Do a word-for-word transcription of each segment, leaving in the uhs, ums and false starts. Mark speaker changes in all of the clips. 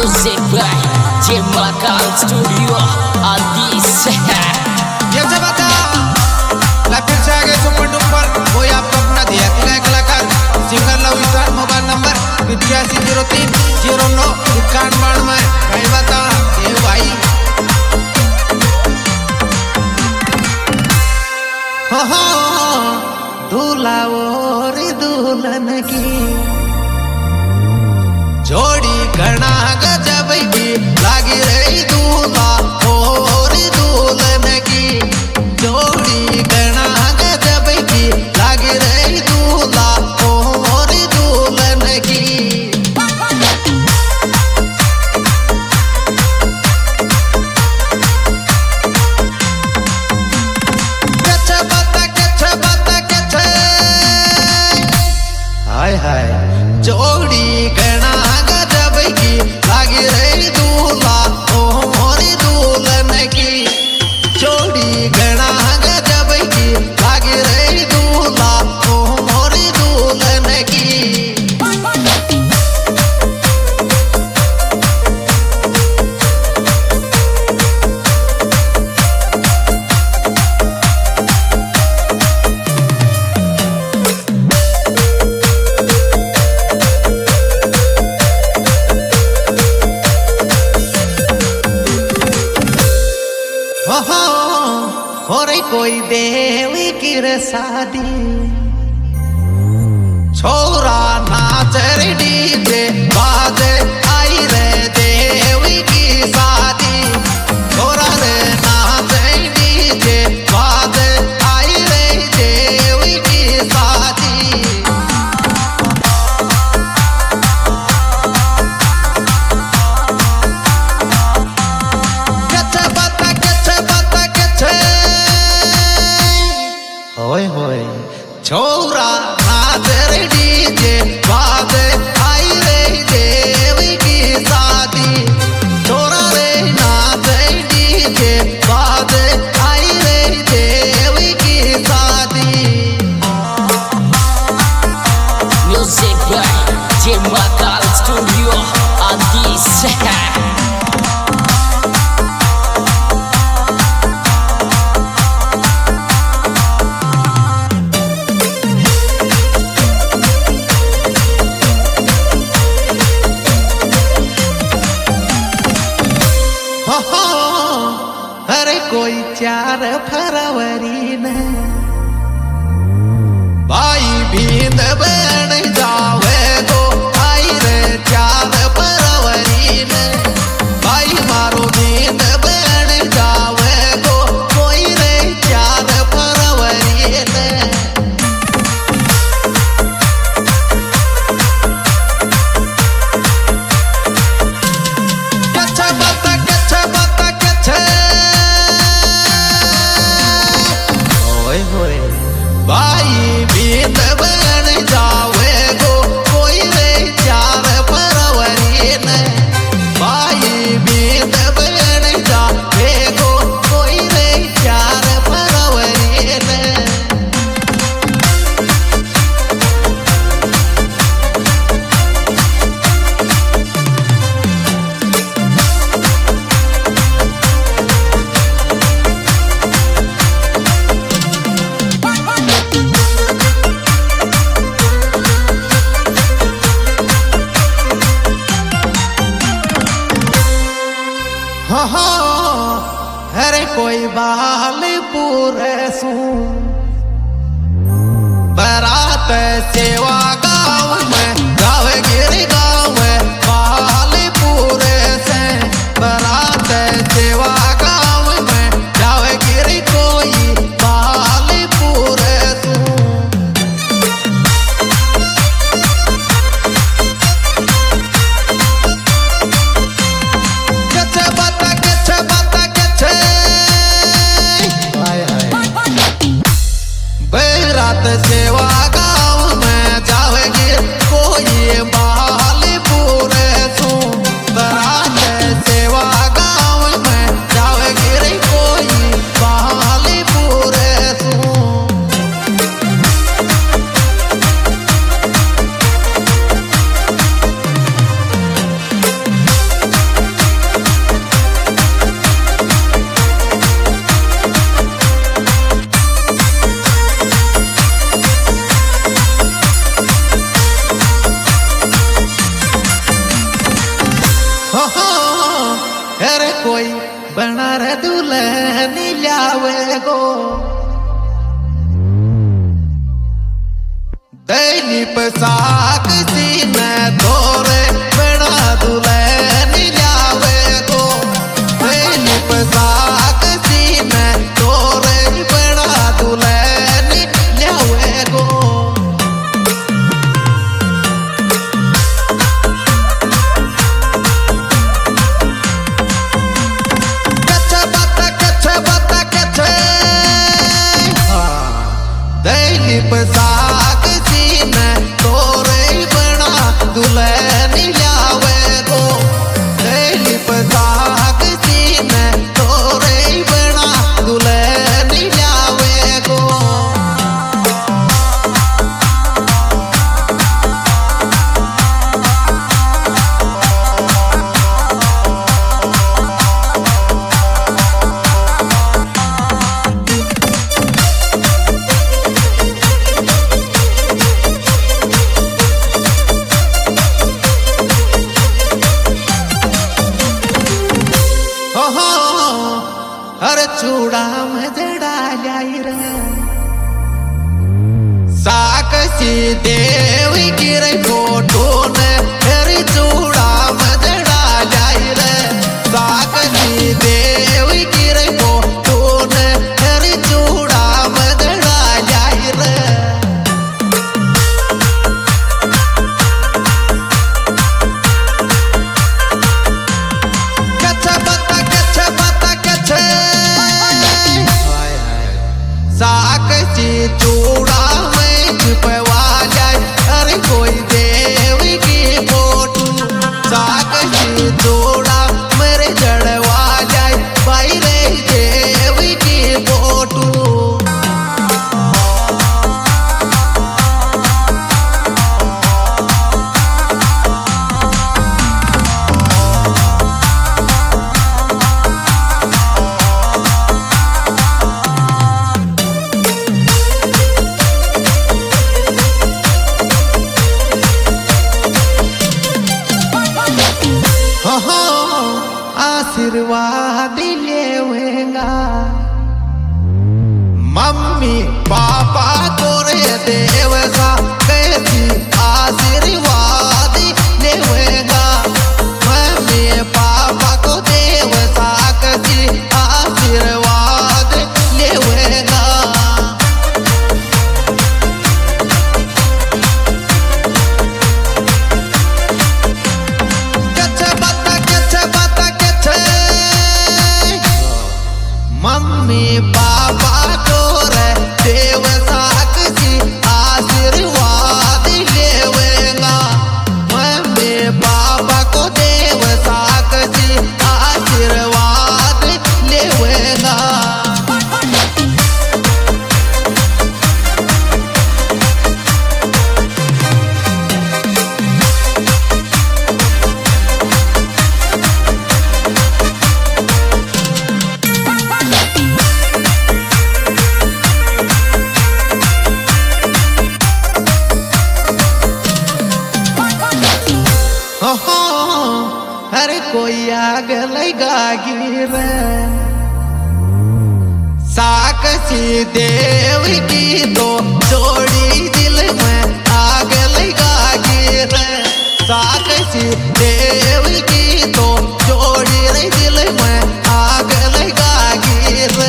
Speaker 1: Music by Jemakal Studio Adis.
Speaker 2: ये जब आता लाइव से आगे सुपर डुपर कोई आपको अपना दिया किला कलाकार singer love star mobile number पचासी जीरो तीन जीरो नौ इक्यानवे में कहीं बता ये भाई हो हो दूल्हा और दुल्हन की जोड़ी घना गजब की लागी रही दूल्हा और दुल्हन की जोड़ी घना गजब की लागी रही दूल्हा और दुल्हन की कच्चा बता कच्चा बता कच्चा हाय हाय जोड़ी घना गजब की लागी रही दूल्हा और दुल्हन की जोड़ी घना गजब की लागी रही दूल्हा और दुल्हन की और कोई देवी की शादी छोरा नाच रे डीजे बाजे आई रे देवी की शादी छोरा रे नाच रे डीजे बाजे आई रे देवी की शादी कच्चा बता कच्चा बता कच्चा होय होय छोरा नाच रे डीजे बाजे आई रे देवी की शादी छोरा रे नाच रे डीजे बाजे आई रे देवी की शादी
Speaker 1: Music by Jemakal Studio Adis.
Speaker 2: हो हो अरे कोई चार फरवरी ने भाई बींद बन जावे गो आई रे चार फरवरी ने भाई मारो बींद बन जावे गो कोई रे चार फरवरी ने कच्चा बता कच्चा बता कच्चा ओए होए भाई बीत बन जावे गो कोई रे चार फरवरी ने भाई बीत बन जावे गो कोई रे चार फरवरी ने हो हो अरे कोई बाल पूरे सू बारात सेवा गाँव में गाँव गिरी गाँव में बाल पूरे से बारात सेवा गाँव में गाँव गिरी कोई बाल पूरे सू कच्चा बता कच्चा बता कच्चा बणार दुल्हन ल्यावे गो दैनिप साक सीन तोरे बना दुल्हन ल्यावे गो दैनिप साक सीन तोरे बना दुल्हन ल्यावे गो दैनिप साक सीन तोरे बना दुल्हन ल्यावे गो दैनिप साक सीन तोरे बना दुल्हन ल्यावे गो अरे चूड़ा में डाल्या रे साकसी देव गिर फोटो ने अरे चूड़ा में डाल्या रे साकसी देव गिर फोटो ने अरे चूड़ा में डाल्या रे साकसी चूड़ा में छुपवा जाए अरे कोई देव की फोटो साकसी चूड़ा मेरे जड़वा जाए भाई रे देव की फोटो आशीर्वाद लेवेगा मम्मी पापा को रे देवसा कैसी आशीर्वाद लेवेगा मम्मी पापा को देवसा कैसी आशीर्वाद लेवेगा मम्मी पापा तोरे देव साक्षी आशीर्वाद लेवेगा मम्मी पापा को देव साक्षी आशीर्वाद लेवेगा अरे कोई आग लगागी रे साकसी देव की तो जोड़ी दिल में आग लगागी रे साकसी देव की तो जोड़ी रे दिल में आग लगागी रे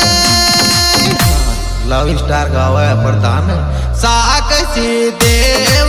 Speaker 2: लव स्टार गावा है प्रधान साकसी देव